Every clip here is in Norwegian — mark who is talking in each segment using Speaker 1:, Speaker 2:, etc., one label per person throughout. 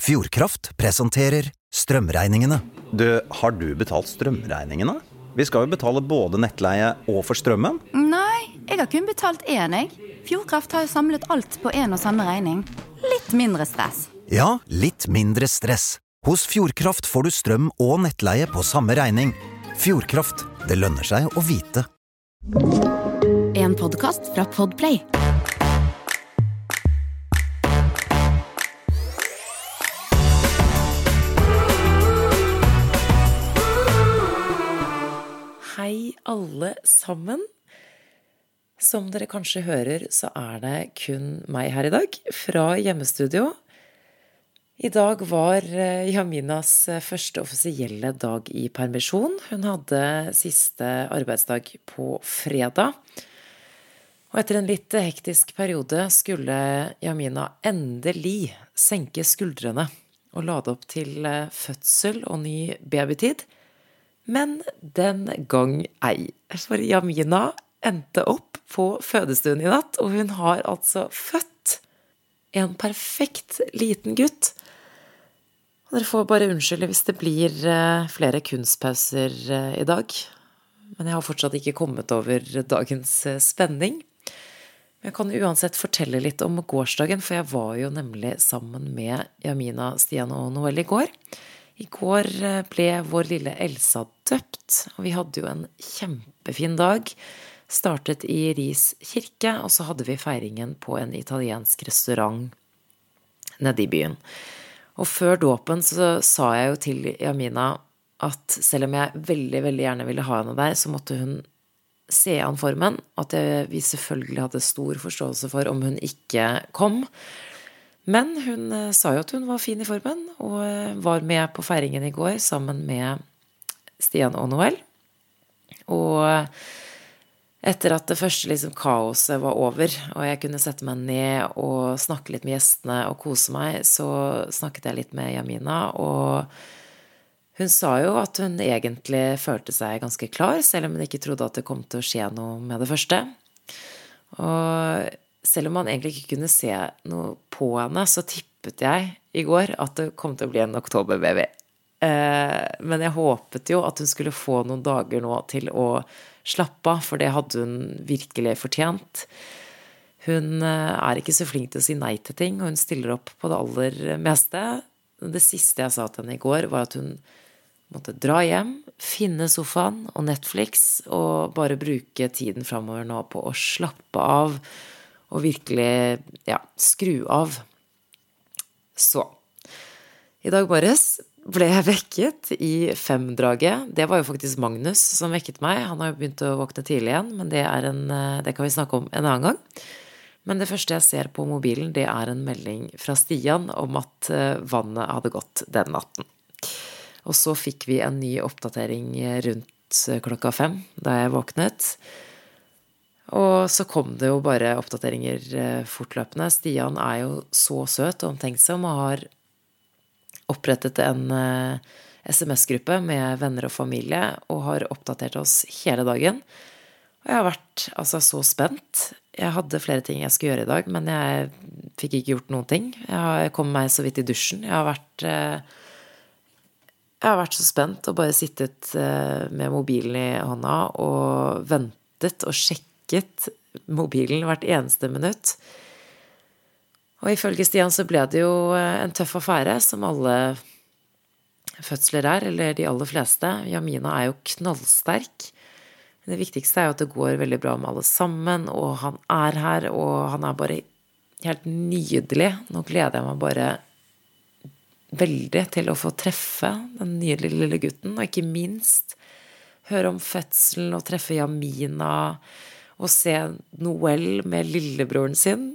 Speaker 1: Fjordkraft presenterer strømregningene.
Speaker 2: Har du betalt strømregningene? Vi skal jo betale både nettleie og for strømmen.
Speaker 3: Nei, jeg har kun betalt én, jeg. Fjordkraft har jo samlet alt på en og samme regning. Litt mindre stress.
Speaker 1: Ja, litt mindre stress. Hos Fjordkraft får du strøm og nettleie på samme regning. Fjordkraft, det lønner seg å vite.
Speaker 4: En podcast fra Podplay.
Speaker 5: Hei alle sammen. Som dere kanskje hører, så det kun meg her i dag, fra hjemmestudio. I dag var Yaminas første offisielle dag i permisjon. Hun hadde siste arbeidsdag på fredag. Og etter en litt hektisk periode skulle Yamina endelig senke skuldrene og lade opp til fødsel og ny babytid. Men den gang ei. For Yamina endte opp på fødestuen i natt, og hun har altså født en perfekt liten gutt. Og dere får bare unnskylde hvis det blir flere kunstpauser i dag. Men jeg har fortsatt ikke kommet over dagens spenning. Men jeg kan uansett fortelle litt om gårsdagen, for jeg var jo nemlig sammen med Yamina, Stian og Noel i går. I går ble vår lille Elsa døpt, og vi hadde jo en kjempefin dag. Startet i Ris kirke, og så hadde vi feiringen på en italiensk restaurant nede i byen. Og før dåpen så sa jeg jo til Yamina at selv om jeg veldig, veldig gjerne ville ha henne der, så måtte hun se an formen, at vi selvfølgelig hadde stor forståelse for om hun ikke kom. Men hun sa jo at hun var fin i formen, og var med på feiringen i går sammen med Stian og Noel. Og etter at det første kaoset var over, og jeg kunne sette meg ned og snakke litt med gjestene og kose meg, så snakket jeg litt med Yamina, og hun sa jo at hun egentlig følte seg ganske klar, selv om hun ikke trodde at det kom til å skje noe med det første. Og selv om man egentlig ikke kunne se noe på henne, så tippet jeg i går at det kom til å bli en oktoberbaby. Men jeg håpet jo at hun skulle få noen dager nå til å slappe av, for det hadde hun virkelig fortjent. Hun ikke så flink til å si nei til ting, og hun stiller opp på det aller meste. Det siste jeg sa til henne i går var at hun måtte dra hjem, finne sofaen og Netflix, og bare bruke tiden fremover nå på å slappe av, og virkelig, skru av. Så, i dag morges ble jeg vekket i 5-draget. Det var jo faktisk Magnus som vekket meg. Han har jo begynt å våkne tidlig igjen, men det kan vi snakke om en annen gang. Men det første jeg ser på mobilen, det en melding fra Stian om at vannet hadde gått den natten. Og så fikk vi en ny oppdatering rundt 5:00 da jeg våknet. Og så kom det jo bare oppdateringer fortløpende. Stian jo så søt og omtenksom og har opprettet en SMS-gruppe med venner og familie og har oppdatert oss hele dagen. Og jeg har vært så spent. Jeg hadde flere ting jeg skulle gjøre i dag, men jeg fikk ikke gjort noen ting. Jeg kom meg så vidt i dusjen. Jeg har vært så spent og bare sittet med mobilen i hånda og ventet og sjekket mobilen hvert eneste minutt. Og ifølge Stian så ble det jo en tøff affære, som alle fødsler eller de aller fleste. Yamina jo knallsterk. Det viktigste jo at det går veldig bra med alle sammen, og han her, og han bare helt nydelig. Nå gleder jeg meg bare veldig til å få treffe den nydelige lille gutten, og ikke minst høre om fødselen og treffe Yamina, og se Noel med lillebroren sin.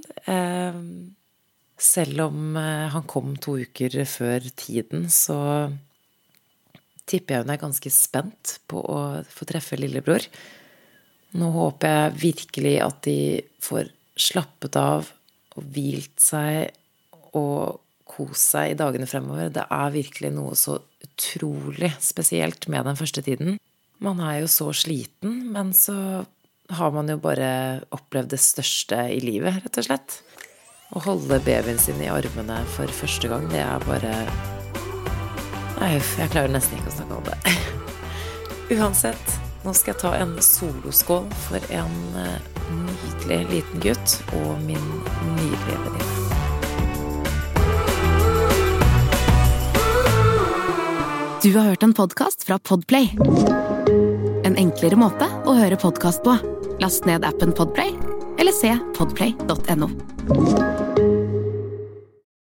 Speaker 5: Selv om han kom 2 uker før tiden, så tipper jeg hun ganske spent på å få treffe lillebror. Nå håper jeg virkelig at de får slappet av og hvilt seg og kost seg i dagene fremover. Det virkelig noe så utrolig spesielt med den første tiden. Man jo så sliten, men så har man jo bare opplevd det største i livet, rett og slett. Å holde babyen sin I armene for første gang, det bare... Nei, jeg klarer nesten ikke å snakke om det. Uansett, nå skal jeg ta en soloskål for en nydelig liten gutt og min nydelige venninne.
Speaker 4: Du har hørt en podcast fra Podplay. En enklere måte å høre podcast på. Last ned appen Podplay, eller se podplay.no.